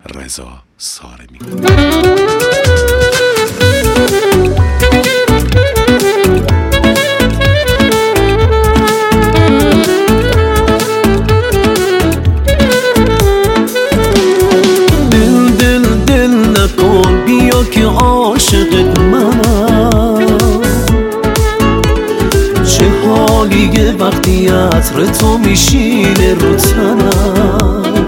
رضا سارمی. دل نکن بیا که عاشقت منم، چه حالیه وقتی عطر تو میشینه رو تنم.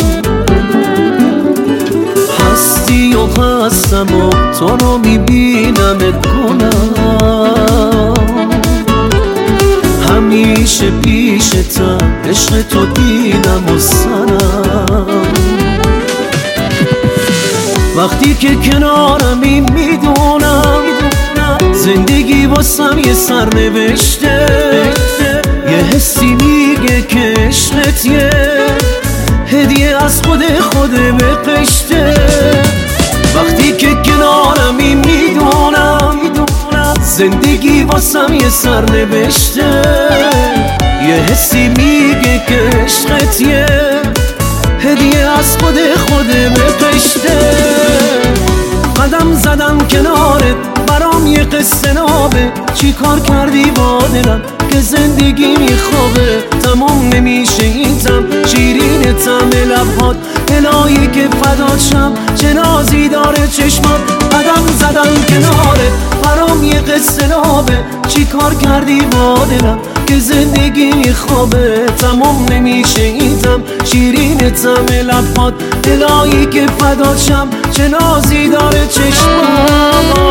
هستی و هستم و تو رو میبینمت کنم، همیشه پیشتم عشق تو دینم و سنم. وقتی که کنارمی میدونم زندگی واسم یه سرنوشته، یه حسی میگه که عشقت یه هدیه از خود به قشته. وقتی که کنارمی میدونم زندگی واسم یه سرنوشته، یه حسی میگه که عشقت یه هدیه از خود به قشته. قدم زدم کنارت برام یه قصه نابه، چی کار کردی با دلم که زندگی میخوابه. تمام نمیشه این تم شیرین تم لبهات، الهی که فدات شم چه نازی داره چشمات. قدم زدم کنارت برام یه قصه نابه، چی کار کردی با دلم که زندگی میخوابه. تمام نمیشه این تم شیرین تم لبهات، الهی که فدات شم چه نازی داره چشمات.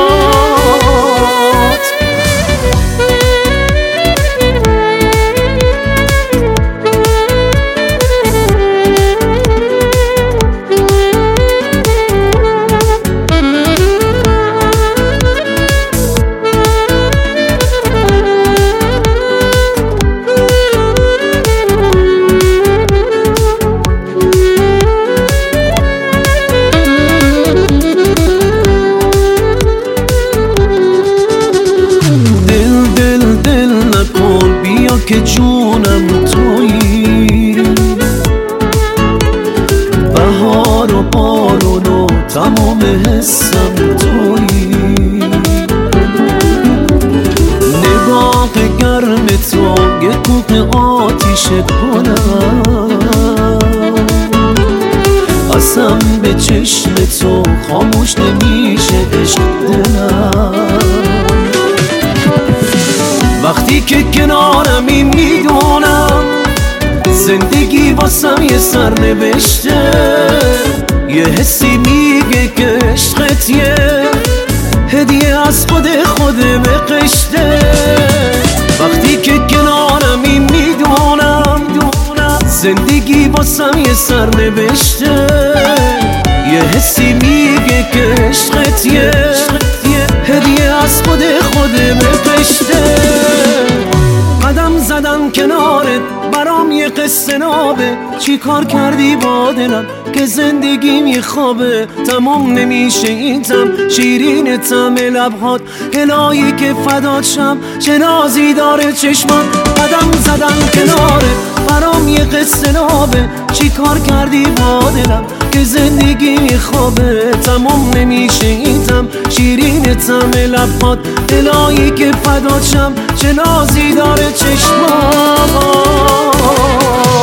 که جونم تویی، بهار و بارون و تمام حسم تویی. نگاه گرم تو یه کوه آتیش کنم، قسم به چشم تو خاموش نمیشه عشق دلم. وقتی که کنارمی میدونم زندگی واسم یه سرنوشته، یه حسی میگه که عشقت یه هدیه از خود به قشته. وقتی که کنارمی میدونم زندگی واسم یه سرنوشته، یه حسی میگه که عشقت یه هدیه از خود به قشته. قدم زدم کنارت برام یه قصه نابه، چی کار کردی با دلم که زندگی میخوابه. تمام نمیشه این تم شیرین تم لبهات، الهی که فدات شم چه نازی داره چشمات. قدم زدم کنارت برام یه قصه نابه، چی کار کردی با دلم که زندگی میخوابه. تمام نمیشه این تم شیرین تم لبهات، الهی که فدات شم چه نازی داره چشمات.